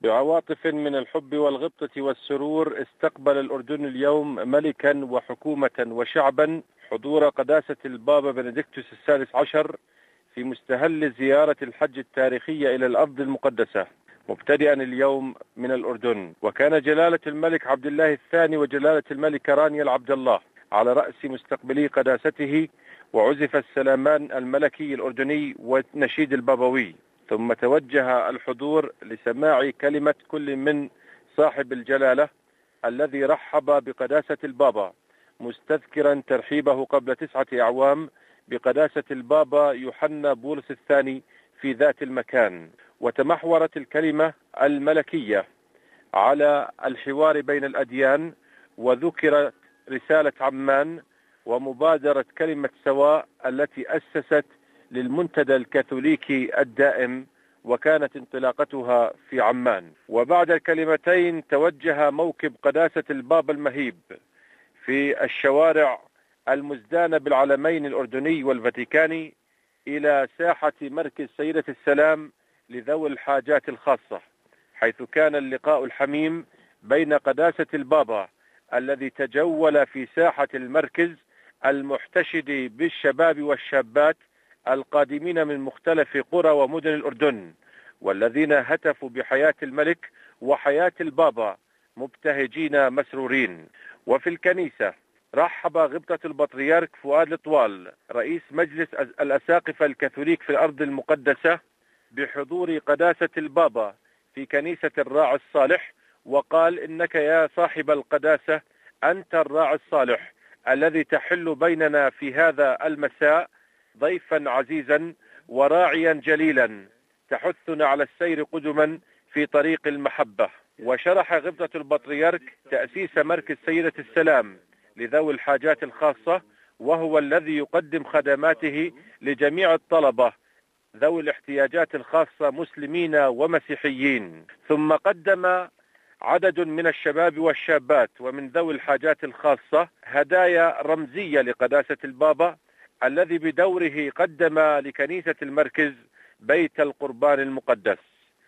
بعواطف من الحب والغبطة والسرور استقبل الأردن اليوم ملكا وحكومة وشعبا حضور قداسة البابا بنديكتوس الثالث عشر في مستهل زيارة الحج التاريخية إلى الأرض المقدسة، مبتدئا اليوم من الأردن. وكان جلالة الملك عبد الله الثاني وجلالة الملكة رانيا العبد الله على رأس مستقبلي قداسته، وعزف السلامان الملكي الأردني والنشيد البابوي، ثم توجه الحضور لسماع كلمة كل من صاحب الجلالة الذي رحب بقداسة البابا، مستذكرا ترحيبه قبل 9 أعوام بقداسة البابا يوحنا بولس الثاني في ذات المكان. وتمحورت الكلمة الملكية على الحوار بين الأديان، وذكرت رسالة عمان ومبادرة كلمة سواء التي أسست للمنتدى الكاثوليكي الدائم، وكانت انطلاقتها في عمان. وبعد الكلمتين توجه موكب قداسة البابا المهيب في الشوارع المزدانة بالعلمين الأردني والفاتيكاني إلى ساحة مركز سيدة السلام لذوي الحاجات الخاصة، حيث كان اللقاء الحميم بين قداسة البابا الذي تجول في ساحة المركز المحتشد بالشباب والشابات القادمين من مختلف قرى ومدن الأردن، والذين هتفوا بحياة الملك وحياة البابا مبتهجين مسرورين. وفي الكنيسة رحب غبطة البطريرك فؤاد الطوال رئيس مجلس الأساقفة الكاثوليك في الأرض المقدسة بحضور قداسة البابا في كنيسة الراعي الصالح، وقال: إنك يا صاحب القداسة أنت الراعي الصالح الذي تحل بيننا في هذا المساء ضيفا عزيزا وراعيا جليلا تحثنا على السير قدما في طريق المحبة. وشرح غبطة البطريرك تأسيس مركز سيدة السلام لذوي الحاجات الخاصة، وهو الذي يقدم خدماته لجميع الطلبة ذوي الاحتياجات الخاصة مسلمين ومسيحيين. ثم قدم عدد من الشباب والشابات ومن ذوي الحاجات الخاصة هدايا رمزية لقداسة البابا الذي بدوره قدم لكنيسة المركز بيت القربان المقدس.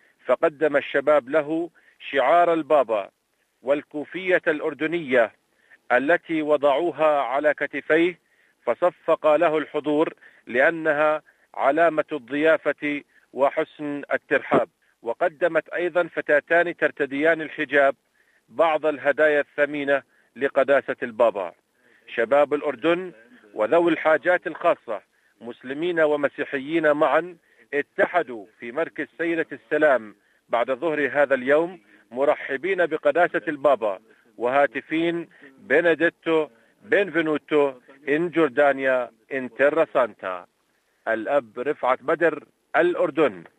فقدم الشباب له شعار البابا والكوفية الأردنية التي وضعوها على كتفيه، فصفق له الحضور لأنها علامة الضيافة وحسن الترحاب. وقدمت أيضا فتاتان ترتديان الحجاب بعض الهدايا الثمينة لقداسة البابا. شباب الأردن وذوي الحاجات الخاصة مسلمين ومسيحيين معا اتحدوا في مركز سيدة السلام بعد ظهر هذا اليوم، مرحبين بقداسة البابا وهاتفين: بنديتو بنفينوتو إن جوردانيا إن تيرا سانتا. الأب رفعت بدر، الأردن.